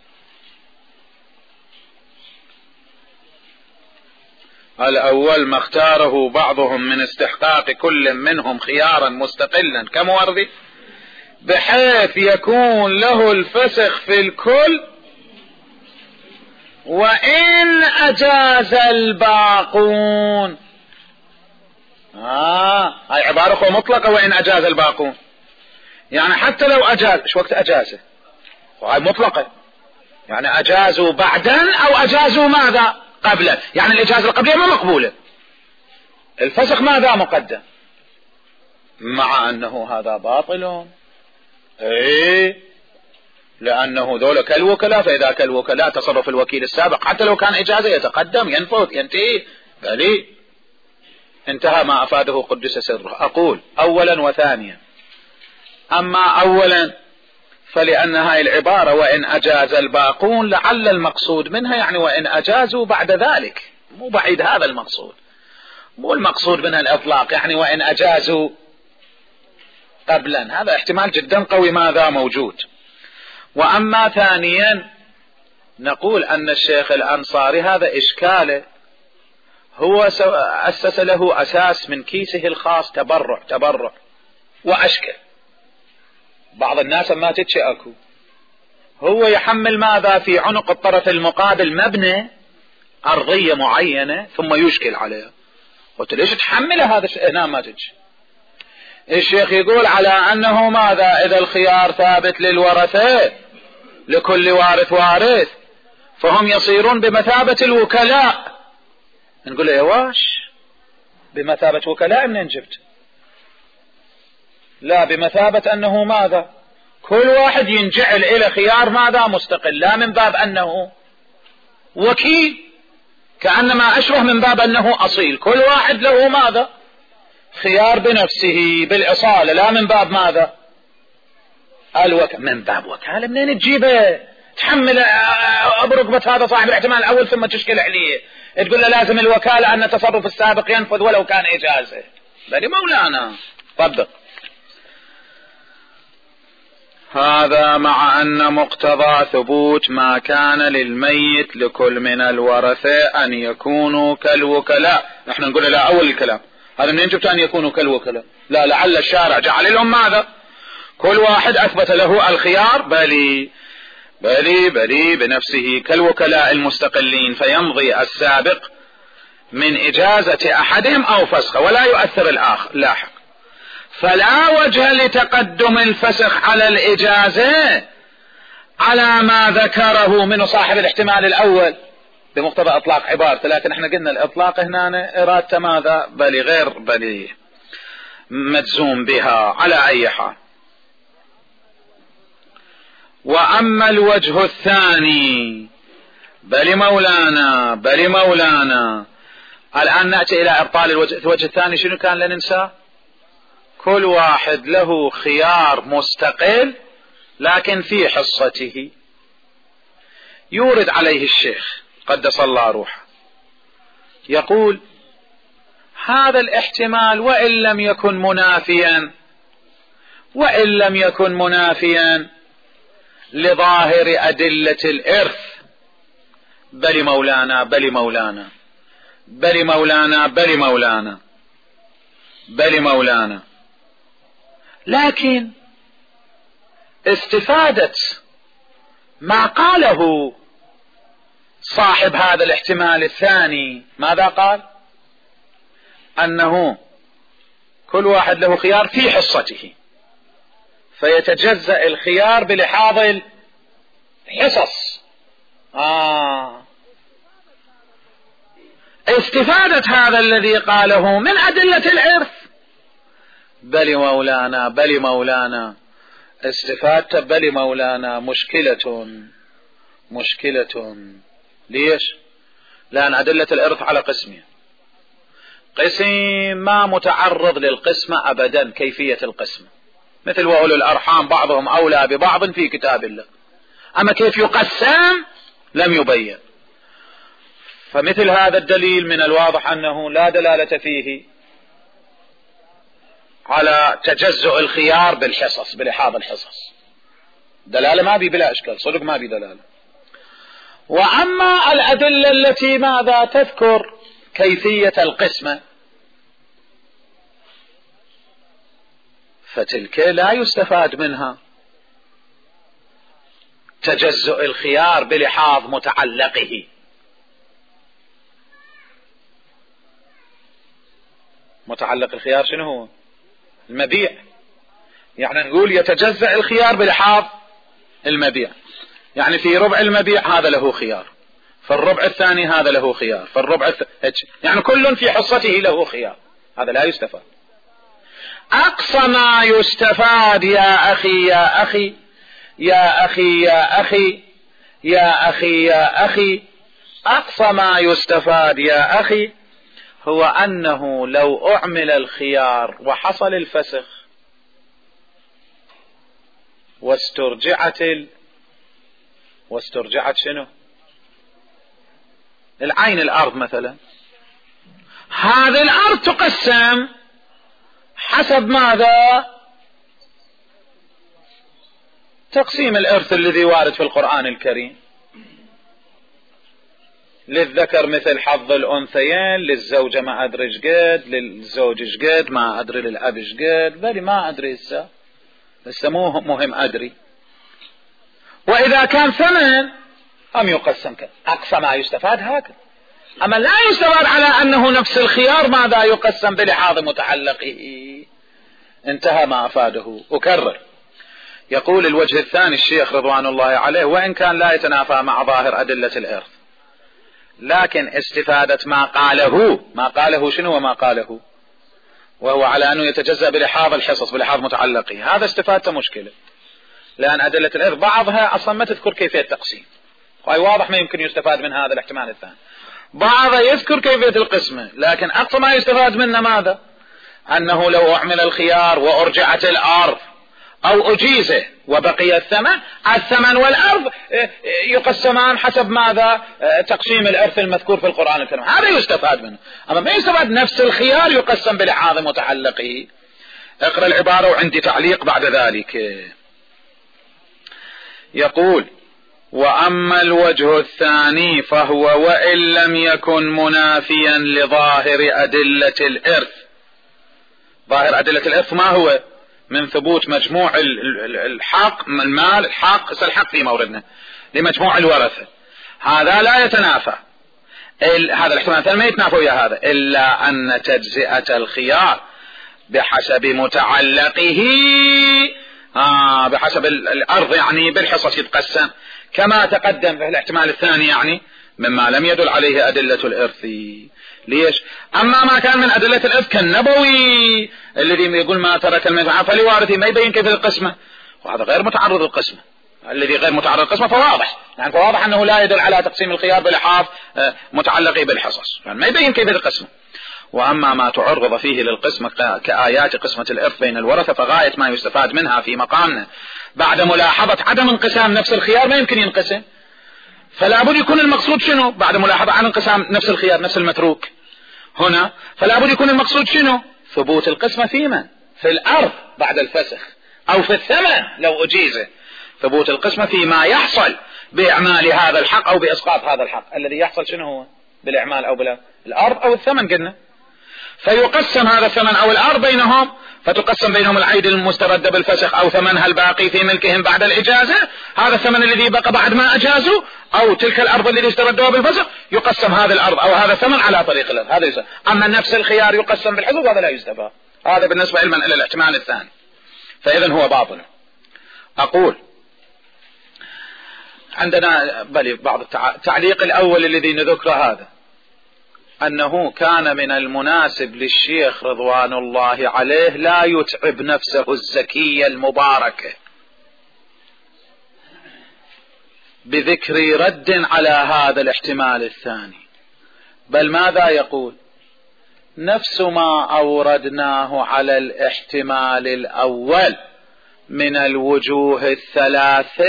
A: الأول ما اختاره بعضهم من استحقاق كل منهم خيارا مستقلا كمورث بحيث يكون له الفسخ في الكل وإن أجاز الباقون. آه هاي عبارة مطلقة، وإن أجاز الباقون يعني حتى لو أجاز. شو وقت أجازه؟ وهاي مطلقة، يعني أجازوا بعدا أو أجازوا ماذا؟ قبلا، يعني الإجازة القبلية ما مقبولة، الفسخ ماذا؟ مقدم، مع أنه هذا باطل. إيه، لأنه ذولا كالوكلاء، فإذا كالوكلاء تصرف الوكيل السابق حتى لو كان إجازة يتقدم ينفذ ينتهي. بلي انتهى ما أفاده قدس سره. أقول أولا وثانيا، أما أولا فلأن هاي العبارة وإن أجاز الباقون لعل المقصود منها يعني وإن أجازوا بعد ذلك، مو بعيد هذا المقصود، مو المقصود منها الإطلاق يعني وإن أجازوا قبلا، هذا احتمال جدا قوي ماذا موجود. وأما ثانيا نقول أن الشيخ الأنصاري هذا إشكاله، هو أسس له أساس من كيسه الخاص تبرع تبرع وأشكل. بعض الناس ما تتشي أكو، هو يحمل ماذا في عنق الطرف المقابل مبنى أرضية معينة ثم يشكل عليها. قلت ليش تحمل هذا الشيء؟ هنا ما تتشي. الشيخ يقول على أنه ماذا؟ إذا الخيار ثابت للورثة لكل وارث وارث فهم يصيرون بمثابة الوكلاء. نقول له واش بمثابة وكلاء؟ منين جبت؟ لا، بمثابة أنه ماذا؟ كل واحد ينجعل إلى خيار ماذا؟ مستقل، لا من باب أنه وكيل، كأنما أشبه من باب أنه أصيل، كل واحد له ماذا؟ خيار بنفسه بالإصالة، لا من باب ماذا؟ الوك... من باب وكالة. منين تجيبه؟ تحمل برقبة هذا صاحب الاحتمال الأول ثم تشكل عليه تقول له لازم الوكالة أن التصرف السابق ينفذ ولو كان إجازة. بل مولانا طبق هذا مع أن مقتضى ثبوت ما كان للميت لكل من الورثة أن يكونوا كالوكلاء. نحن نقول لا، أول الكلام هذا منين جبت أن يكونوا كالوكلاء؟ لا، لعل الشارع جعل لهم ماذا؟ كل واحد أثبت له الخيار بلي بلي بلي بنفسه كالوكلاء المستقلين، فيمضي السابق من إجازة أحدهم أو فسخه ولا يؤثر الآخر لاحق. فلا وجه لتقدم الفسخ على الإجازة على ما ذكره من صاحب الاحتمال الأول بمقتضى إطلاق عبارته. لكن احنا قلنا الإطلاق هنا إرادة ماذا؟ بل غير بل مجزوم بها على أي حال. وأما الوجه الثاني بل مولانا بل مولانا الآن نأتي إلى إبطال الوجه, الوجه الثاني. شنو كان لننسى؟ كل واحد له خيار مستقل لكن في حصته. يورد عليه الشيخ قدس الله روحه يقول هذا الاحتمال وإن لم يكن منافيا وإن لم يكن منافيا لظاهر أدلة الإرث بل مولانا بل مولانا بل مولانا بل مولانا بل مولانا. لكن استفادة ما قاله صاحب هذا الاحتمال الثاني، ماذا قال؟ أنه كل واحد له خيار في حصته، فيتجزأ الخيار بلحاظ الحصص. آه. استفادة هذا الذي قاله من أدلة الإرث، بل مولانا بل مولانا، استفادة بل مولانا مشكلة مشكلة. ليش؟ لأن أدلة الإرث على قسمين، قسم ما متعرض للقسمة أبدا، كيفية القسمة، مثل وأولو الأرحام بعضهم أولى ببعض في كتاب الله، أما كيف يقسم لم يبين. فمثل هذا الدليل من الواضح أنه لا دلالة فيه على تجزؤ الخيار بالحصص بلحاظ الحصص، دلالة ما بي بلا إشكال، صدق ما بي دلالة. وأما الأدلة التي ماذا تذكر كيفية القسمة فتلك لا يستفاد منها تجزؤ الخيار بلحاظ متعلقه. متعلق الخيار شنو هو؟ المبيع، يعني نقول يتجزأ الخيار بلحاظ المبيع، يعني في ربع المبيع هذا له خيار، فالربع الثاني هذا له خيار، فالربع الثاني يعني كل في حصته له خيار، هذا لا يستفاد. أقصى ما يستفاد يا أخي يا أخي يا أخي يا أخي يا أخي يا أخي أقصى ما يستفاد يا أخي هو أنه لو أعمل الخيار وحصل الفسخ واسترجعت ال... واسترجعت شنو؟ العين، الأرض مثلا، هذه الأرض تقسم حسب ماذا؟ تقسيم الإرث الذي وارد في القرآن الكريم، للذكر مثل حظ الأنثيين، للزوجة ما أدري ايش قد، للزوج ايش قد، ما أدري للأب ايش قد، بل ما أدري هسه هسه مو مهم أدري. وإذا كان ثمن أم يقسم كذا، أقصى ما يستفاد هكذا. أما لا يستفاد على أنه نفس الخيار ماذا يقسم بلحاظ متعلقه. انتهى ما أفاده. أكرر، يقول الوجه الثاني الشيخ رضوان الله عليه، وإن كان لا يتنافى مع ظاهر أدلة الإرث، لكن استفادة ما قاله، ما قاله شنو وما قاله، وهو على أنه يتجزأ بلحاظ الحصص بلحاظ متعلقه، هذا استفادته مشكلة، لأن أدلة الإرث بعضها أصلا ما تذكر كيفية التقسيم، وهي واضح ما يمكن يستفاد من هذا الاحتمال الثاني. بعضها يذكر كيفية القسمة، لكن أقصى ما يستفاد منه ماذا؟ أنه لو أعمل الخيار وأرجعت الأرض أو أجيزه وبقي الثمن، الثمن والأرض يقسمان حسب ماذا؟ تقسيم الإرث المذكور في القرآن الكريم، هذا يستفاد منه. أما ما يستفاد نفس الخيار يقسم بلحاظ متعلقه. اقرأ العبارة وعندي تعليق بعد ذلك. يقول: وأما الوجه الثاني فهو وإن لم يكن منافيا لظاهر أدلة الإرث. ظاهر أدلة الإرث ما هو؟ من ثبوت مجموع الحق، المال الحق، الحق في موردنا لمجموع الورثة، هذا لا يتنافى، هذا الاحتمال الثاني ما يتنافى ويا هذا، إلا أن تجزئة الخيار بحسب متعلقه، آه بحسب الأرض يعني بالحصص يتقسم كما تقدم في الاحتمال الثاني، يعني مما لم يدل عليه أدلة الإرث. ليش؟ أما ما كان من أدلة الإرث كالنبوي الذي يقول ما ترك المنفعة فلوارثه، ما يبين كيف القسمة، وهذا غير متعرض للقسمة. الذي غير متعرض للقسمة فواضح، يعني فواضح أنه لا يدل على تقسيم الخيار بلحاظ متعلقه بالحصص، يعني ما يبين كيف القسمة. وأما ما تعرض فيه للقسمة كآيات قسمة الإرث بين الورثة فغاية ما يستفاد منها في مقامنا بعد ملاحظة عدم انقسام نفس الخيار ما يمكن ينقسم، فلا بد يكون المقصود شنو بعد ملاحظة عن انقسام نفس الخيار نفس المتروك هنا، فلا بد يكون المقصود شنو؟ ثبوت القسمة في من؟ في الأرض بعد الفسخ، أو في الثمن لو أجيزه، ثبوت القسمة فيما يحصل بإعمال هذا الحق أو بإسقاط هذا الحق. الذي يحصل شنو هو بالإعمال أو بلا الأرض أو الثمن قلنا، فيقسم هذا الثمن أو الأرض بينهم، فتقسم بينهم العيد المستردة بالفسخ أو ثمنها الباقي في ملكهم بعد الإجازة، هذا الثمن الذي بقى بعد ما أجازوا، أو تلك الأرض التي استردوها بالفسخ، يقسم هذا الأرض أو هذا الثمن على طريق الأرض. هذا يسمى. أما نفس الخيار يقسم بالحظوظ هذا لا يستفاد. هذا بالنسبة علما إلى الاحتمال الثاني، فإذا هو باطل. أقول عندنا بل بعض التعليق الأول الذي نذكره هذا، أنه كان من المناسب للشيخ رضوان الله عليه لا يتعب نفسه الزكية المباركة بذكر رد على هذا الاحتمال الثاني، بل ماذا يقول؟ نفس ما أوردناه على الاحتمال الأول من الوجوه الثلاثة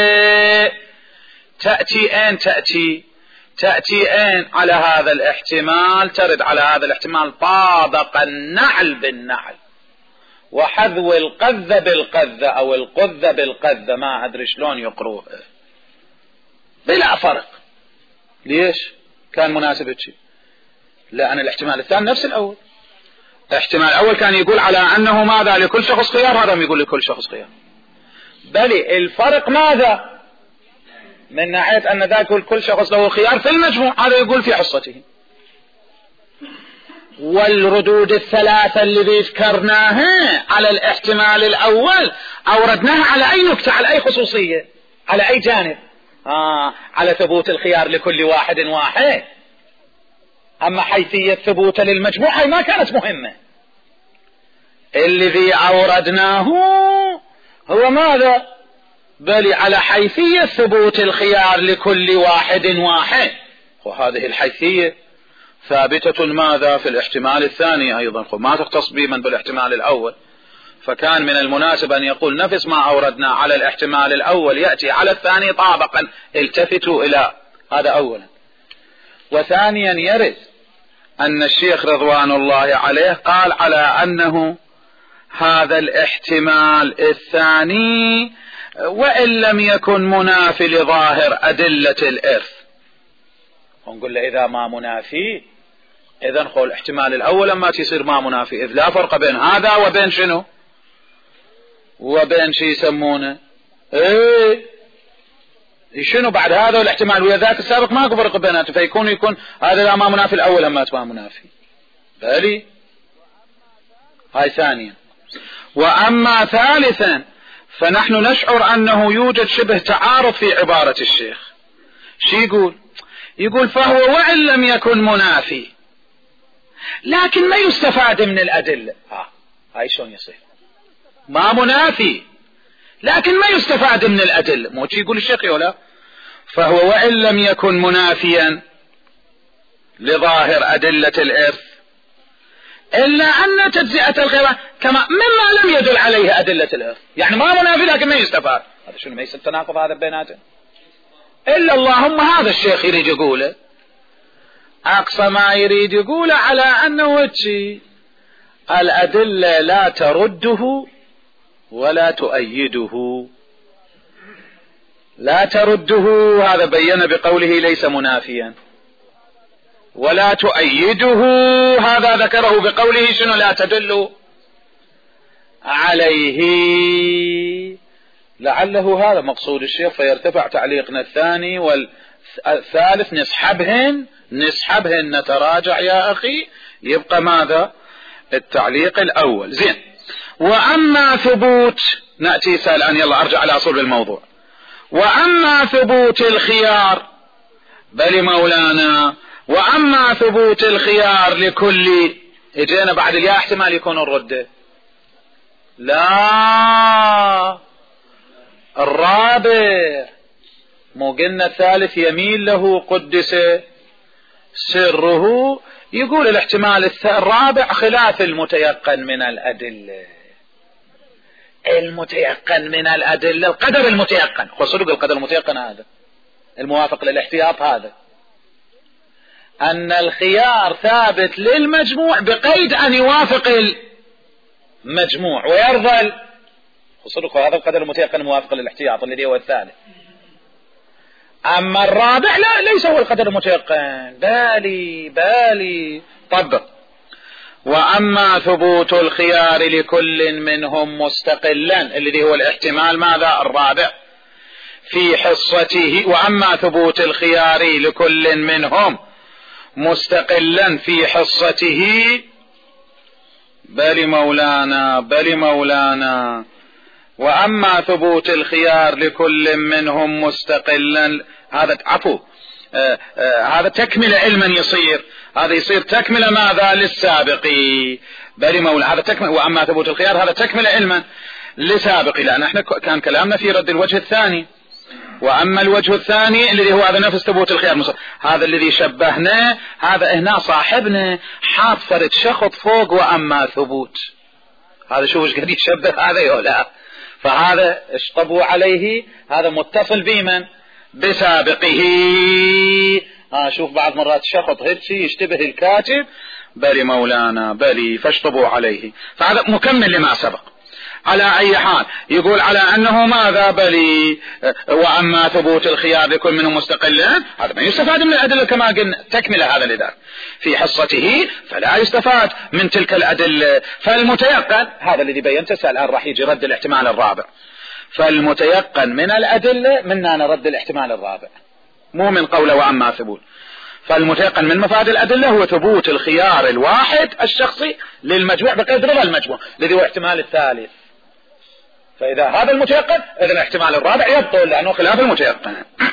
A: تأتي أين تأتي تأتي أين على هذا الاحتمال، ترد على هذا الاحتمال طابق النعل بالنعل، وحذو القذ بالقذ أو القذ بالقذ، ما أدري شلون يقروه، بلا فرق. ليش كان مناسب هالشيء؟ لأن الاحتمال الثاني نفس الأول. الاحتمال الأول كان يقول على أنه ماذا لكل شخص خيار، هذا يقول لكل شخص خيار، بل الفرق ماذا من ناحية أن ذاك كل شخص له خيار في المجموع، هذا يقول في حصته. والردود الثلاثة الذي ذكرناها على الاحتمال الأول أوردناها على أي نكتة، على أي خصوصية، على أي جانب؟ آه على ثبوت الخيار لكل واحد واحد. أما حيثية ثبوت للمجموع ما كانت مهمة. الذي أوردناه هو ماذا؟ بل على حيثية ثبوت الخيار لكل واحد واحد، وهذه الحيثية ثابتة ماذا في الاحتمال الثاني أيضا، ما تختص بمن بالاحتمال الأول. فكان من المناسب أن يقول نفس ما أوردنا على الاحتمال الأول يأتي على الثاني طابقا، التفتوا إلى هذا أولا. وثانيا يرد أن الشيخ رضوان الله عليه قال على أنه هذا الاحتمال الثاني وإن لم يكن منافي لظاهر أدلة الإرث، ونقول له إذا ما منافي إذن قول الاحتمال الأول لما تصير ما منافي، إذ لا فرق بين هذا وبين شنو وبين شي يسمونه إيه شنو بعد هذا والاحتمال ويا ذاك السابق ما فرق بيناته، فيكون يكون هذا لا ما منافي الأول لما ما منافي. بالي هاي ثانيا. وأما ثالثا فنحن نشعر أنه يوجد شبه تعارض في عبارة الشيخ. شي يقول؟ يقول فهو وإن لم يكن منافي لكن ما يستفاد من الأدلة. ها هاي شلون يصير؟ ما منافي لكن ما يستفاد من الأدلة، مو شي يقول الشيخ ولا؟ فهو وإن لم يكن منافيا لظاهر أدلة الإرث إلا أن تجزئة الخيار كما مما لم يدل عليه أدلة الإرث، يعني ما منافي لكن ما يستفاد. هذا شنو ما يصير تناقض هذا بيناته؟ إلا اللهم هذا الشيخ يريد يقوله، أقصى ما يريد يقوله على أنه هالشي الأدلة لا ترده ولا تؤيده. لا ترده هذا بين بقوله ليس منافيا، ولا تؤيده هذا ذكره بقوله شنو لا تدل عليه. لعله هذا مقصود الشيخ، فيرتفع تعليقنا الثاني والثالث نسحبهن نسحبهن نتراجع يا أخي، يبقى ماذا التعليق الأول. زين. وأما ثبوت نأتي سألان يلا أرجع على أصول الموضوع. وأما ثبوت الخيار بل مولانا وأما ثبوت الخيار لكل اجينا بعد الياء احتمال يكون الرد لا الرابع، مو قلنا الثالث يميل له قدس سره، يقول الاحتمال الرابع خلاف المتيقن من الأدلة. المتيقن من الأدلة القدر المتيقن، خصوصا القدر المتيقن هذا الموافق للاحتياط هذا أن الخيار ثابت للمجموع بقيد أن يوافق المجموع ويرضى، خصوصا هذا القدر المتيقن الموافق للاحتياط الذي هو الثالث. أما الرابع لا، ليس هو القدر المتيقن. بالي بالي طبق. وأما ثبوت الخيار لكل منهم مستقلا الذي هو الاحتمال ماذا الرابع في حصته، وأما ثبوت الخيار لكل منهم مستقلا في حصته، بل مولانا بل مولانا وأما ثبوت الخيار لكل منهم مستقلا، هذا عفو آه آه هذا تكمل علما يصير، هذا يصير تكمل ماذا للسابق. بل مولانا هذا تكمل، وأما ثبوت الخيار هذا تكمل علما لسابق، لأن احنا كان كلامنا في رد الوجه الثاني. وأما الوجه الثاني الذي هو هذا نفس ثبوت الخيار مصر. هذا الذي شبهناه، هذا هنا صاحبنا حاط فرد شخط فوق وأما ثبوت، هذا شوف ايش قاعد يشبه هذا يولا، فهذا اشطبوا عليه، هذا متصل بمن بسابقه. ها شوف بعض مرات شخط هيك يشتبه الكاتب، بل مولانا بل فاشطبوا عليه، فهذا مكمل لما سبق. على أي حال يقول على أنه ماذا بلي وأما ثبوت الخيار لكل منهم مستقلا، هذا ما يستفاد من الأدلة كما قلنا تكمل هذا لذلك في حصته، فلا يستفاد من تلك الأدلة. فالمتيقن هذا الذي بينته الآن راح يجي رد الاحتمال الرابع، فالمتيقن من الأدلة منا نرد الاحتمال الرابع مو من قوله وأما ثبوت. فالمتيقن من مفاد الأدلة هو ثبوت الخيار الواحد الشخصي للمجموع بقيد رضا المجموع الذي هو احتمال الثالث. فإذا هذا المتيقن إذن الاحتمال الرابع يبطل لأنه خلاف المتيقن.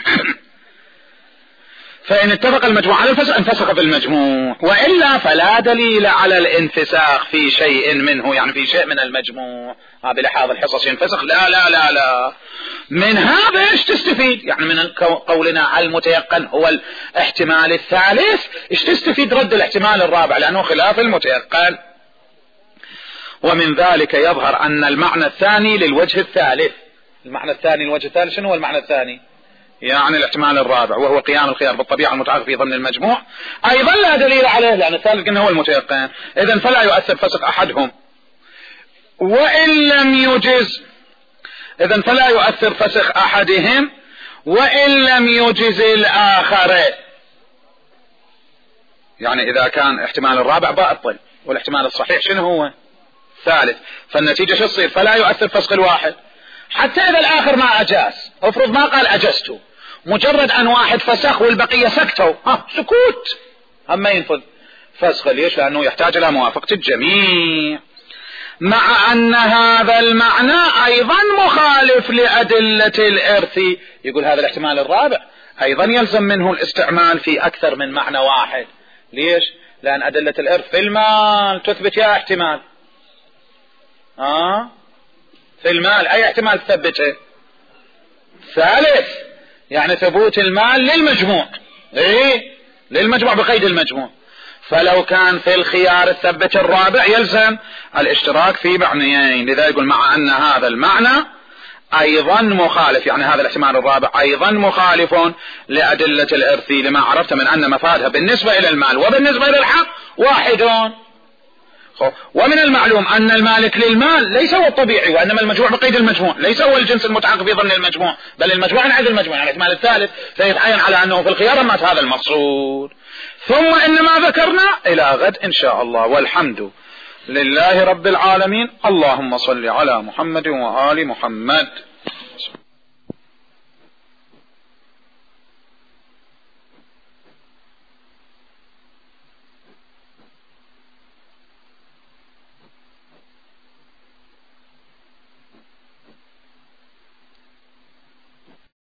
A: فإن اتفق المجموع على الفسخ انفسخ بالمجموع، وإلا فلا دليل على الانفساخ في شيء منه، يعني في شيء من المجموع بلحاظ الحصص ينفسخ. لا لا لا لا من هذا ايش تستفيد؟ يعني من قولنا على المتيقن هو الاحتمال الثالث ايش تستفيد؟ رد الاحتمال الرابع لأنه خلاف المتيقن. ومن ذلك يظهر أن المعنى الثاني للوجه الثالث، المعنى الثاني للوجه الثالث شنو هو المعنى الثاني؟ يعني الاحتمال الرابع وهو قيام الخيار بالطبيعة المتعارف في ضمن المجموع، أيضا لا دليل عليه لأن الثالث قلنا هو المتيقن. إذن فلا يؤثر فسق أحدهم وإن لم يجز، إذن فلا يؤثر فسق أحدهم وإن لم يجز الآخر. يعني إذا كان احتمال الرابع باطل والاحتمال الصحيح شنو هو؟ ثالث، فالنتيجة شو تصير؟ فلا يؤثر فسق الواحد حتى إذا الآخر ما أجاز. افرض ما قال أجزته، مجرد أن واحد فسخ والبقية سكتوا، ها سكوت هم ما ينفذ فسخ. ليش؟ لأنه يحتاج إلى موافقة الجميع، مع أن هذا المعنى أيضا مخالف لأدلة الإرث. يقول هذا الاحتمال الرابع أيضا يلزم منه الاستعمال في أكثر من معنى واحد. ليش؟ لأن أدلة الإرث في المال تثبت يا احتمال، آه في المال أي احتمال تثبته؟ ثالث، يعني ثبوت المال للمجموع، ايه للمجموع بقيد المجموع. فلو كان في الخيار الثبت الرابع يلزم الاشتراك في معنيين. لذا يقول مع أن هذا المعنى أيضا مخالف، يعني هذا الاحتمال الرابع أيضا مخالف لأدلة الإرث لما عرفت من أن مفادها بالنسبة إلى المال وبالنسبة إلى الحق واحدون. ومن المعلوم أن المالك للمال ليس هو الطبيعي، وإنما المجموع بقيد المجموع ليس هو الجنس المتعاقب في ضمن المجموع، بل المجموع ينعد المجموع، يعني الاحتمال الثالث فيتعين على أنه في الخيار مات هذا المقصود. ثم إنما ذكرنا إلى غد إن شاء الله، والحمد لله رب العالمين. اللهم صل على محمد وآل محمد.